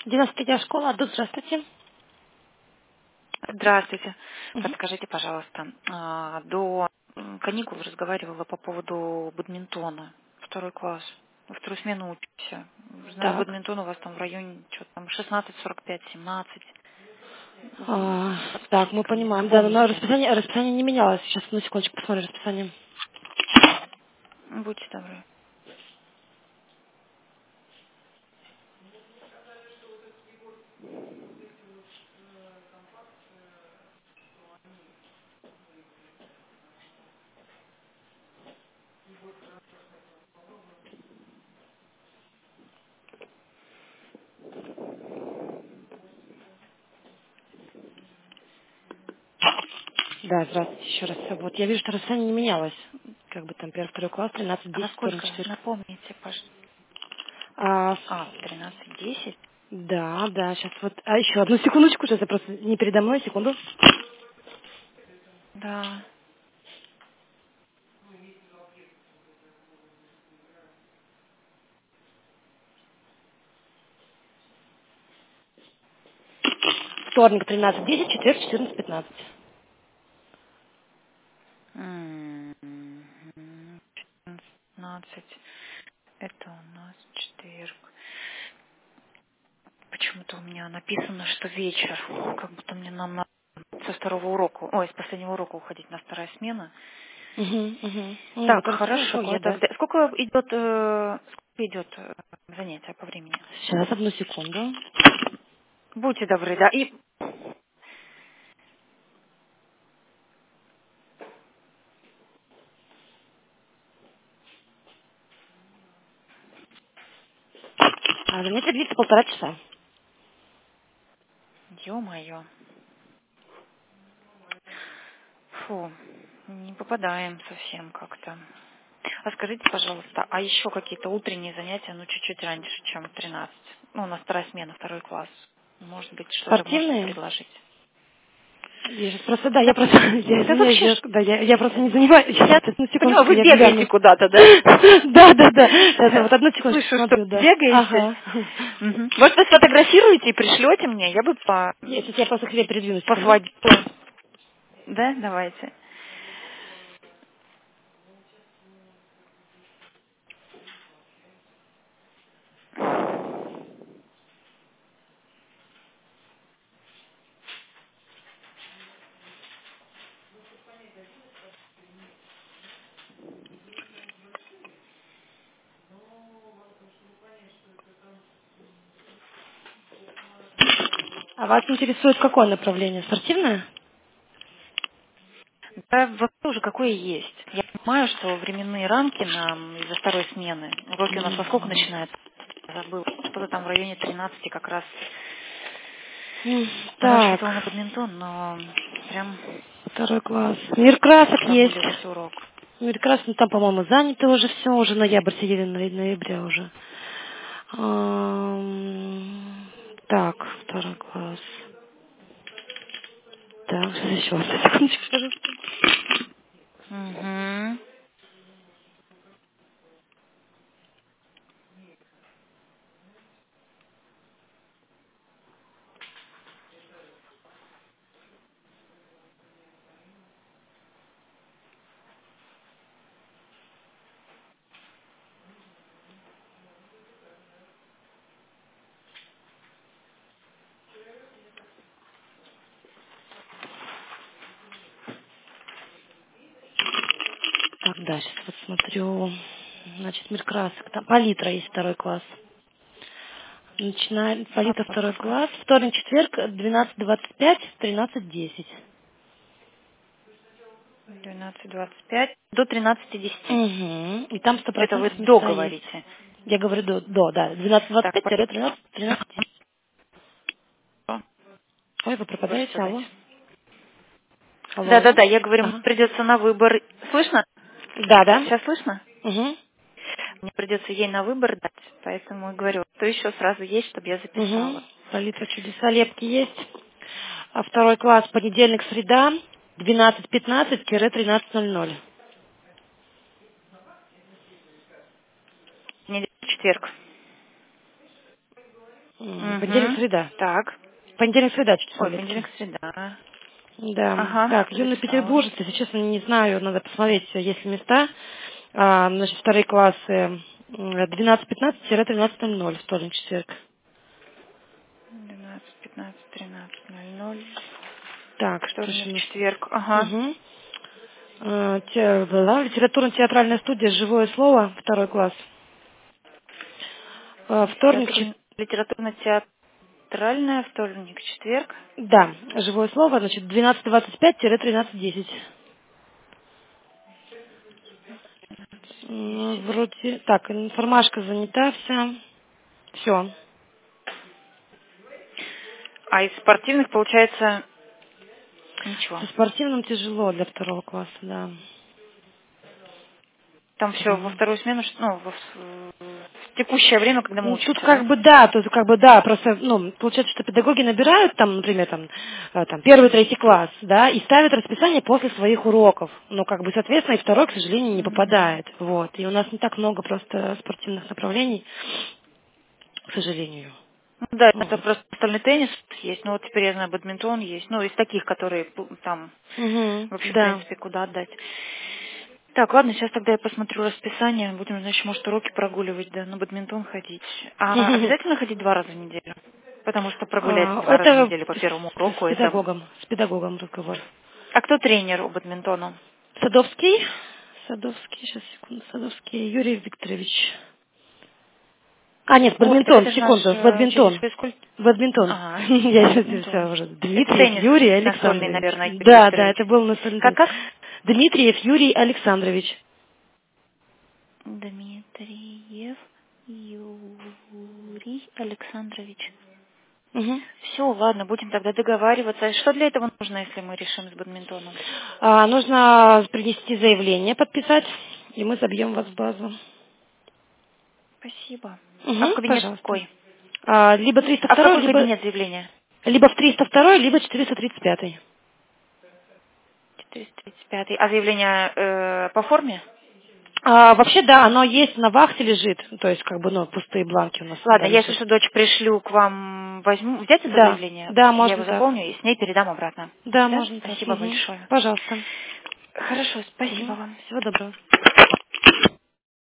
93-я школа, Аду, здравствуйте. Здравствуйте. Мгм. Подскажите, пожалуйста, до каникул разговаривала по поводу бадминтона. Второй класс. Во вторую смену учимся. Знаю, Так. бадминтон у вас там в районе что-то там 16:45, 17. Так, мы понимаем. Да, но Напомните. расписание не менялось. Сейчас, одну секундочку, посмотрю расписание. Будьте добры. Да, здравствуйте еще раз. Вот, я вижу, что расписание не менялось. Как бы там первый, второй класс, 13, А 10, во вторник, сколько? четверг. Напомните, пожалуйста. А, В 13:10? да, сейчас вот. А еще одну секундочку, сейчас я просто не передо мной, секунду. Да. Вторник 13:10, четверг 14:15. 15. Это у нас четверг. Почему-то у меня написано, что вечер. Как будто мне нам надо со второго урока, с последнего урока уходить на вторая смена. Угу. Ну, Так, вот расписание хорошо, такое, я да. тогда... Сколько идет занятие по времени? Сейчас, одну секунду. Будьте добры, да. И Занятие длится 1,5 часа. ё-моё. Фу, не попадаем совсем как-то. А скажите, пожалуйста, а еще какие-то утренние занятия, чуть-чуть раньше, чем в 13? У нас вторая смена, второй класс. Может быть, что-то можете Спортивные? предложить? Я сейчас просто, да, Да, я просто, я да извиняюсь, вообще, я просто не занимаюсь. я Сейчас, одну поняла, секундочку, вы я бегаете гляну. куда-то, да? Да. Сейчас, вот одну секундочку Слышу, что смотрю, вы да. бегаете. Ага. Мгм. Может, вы сфотографируете и пришлете мне? Я бы Сейчас я просто к себе передвину секунду. посводила. Да, давайте. А вас интересует какое направление? Спортивное? Да, вообще уже какое есть. Я понимаю, что временные рамки нам из-за второй смены. Уроки у нас во сколько Мгм. начинаются? Забыл. Что-то там в районе 13 как раз Так, рассчитывал на бадминтон, но прям второй класс. Мир красок есть. прогуливать урок. Мир красок, ну там, по-моему, заняты уже все, уже ноябрь сидели, ноября уже. Так, второй класс. Так, сейчас еще раз, секундочку, пожалуйста. Угу. Так, да, сейчас вот смотрю. Значит, мир красок. Там палитра есть второй класс. Начинаем палитра второй класс. Вторник, четверг, 12:25, 13:10. 12:25 до 13:10. Угу. И там Это вы 100% до места есть. говорите. Я говорю да. Так, 12:25-13:10. Ой, вы выбор пропадаете, задать. алло? Алло. Да, я говорю, мне Ага. придется на выбор. Слышно? Да. Сейчас слышно? Угу. Мне придется ей на выбор дать, поэтому говорю, что еще сразу есть, чтобы я Угу. записала. Палитра чудеса, лепки есть. А второй класс, понедельник, среда, 12:15-13:00. Неделя, четверг. Понедельник, среда. Так. Понедельник, среда, чуть Ой, легче. понедельник, среда. Да. Ага, Так, юный записала. петербуржец, если честно, не знаю, надо посмотреть, есть ли места. Значит, вторые классы 12:15-13:00, вторник, четверг. 12, 15, 13:00. Так, что же у Вторник, нас? четверг. Ага. Угу. Литературно-театральная студия «Живое слово», второй класс. Вторник, Литературно-театральная, вторник, четверг. да, «Живое слово», значит, 12:25-13:10. Вроде, так, информашка занята вся. Все. А из спортивных, получается, Со ничего. спортивным тяжело для второго класса, да. Там все во вторую смену, в текущее время, когда мы Тут учимся, как да? бы да, тут как бы да, просто, получается, что педагоги набирают там, например, там первый, третий класс, да, и ставят расписание после своих уроков. Но как бы, соответственно, и второй, к сожалению, не Мгм. попадает. Вот. И у нас не так много просто спортивных направлений, к сожалению. Ну да, это Вот. просто стольный теннис есть, ну вот теперь я знаю, бадминтон есть, ну из таких, которые там Угу, вообще, в да. принципе, куда отдать. Так, ладно, сейчас тогда я посмотрю расписание, будем, значит, может, уроки прогуливать, да, на бадминтон ходить. А обязательно ходить 2 раза в неделю? Потому что прогуляется 2 раза в Это неделю по первому уроку, это... с педагогом разговор. А кто тренер у бадминтона? Садовский, сейчас, секунду, Садовский Юрий Викторович. Нет, Ой, так бадминтон, это же наш секунду, учитель бадминтон. физкультуры. Бадминтон. Ага, Я сейчас бадминтон. все уже. Это Дмитриев теннис Юрий настольный, Александрович. наверное, Юрий Да, да, Викторович. это был настольный теннис. Как? Дмитриев Юрий Александрович. Дмитриев Юрий Александрович. Мгм. Все, ладно, будем тогда договариваться. Что для этого нужно, если мы решим с бадминтоном? Нужно принести заявление, подписать, и мы забьем вас в базу. Спасибо. А в Угу, кабинет пожалуйста. какой? Либо А в 302, какой кабинет заявление? либо в 302, либо 435. 435. А заявление по форме? Вообще, да, оно есть, на вахте лежит, то есть, как бы, пустые бланки у нас Ладно, всегда я, если лежат. что, дочь пришлю к вам, возьму, взять это Да, заявление, да, я его можно так. заполню и с ней передам обратно. Да, Да? можно так. Спасибо Мгм. большое. Пожалуйста. Хорошо, спасибо Мгм. вам. Всего доброго.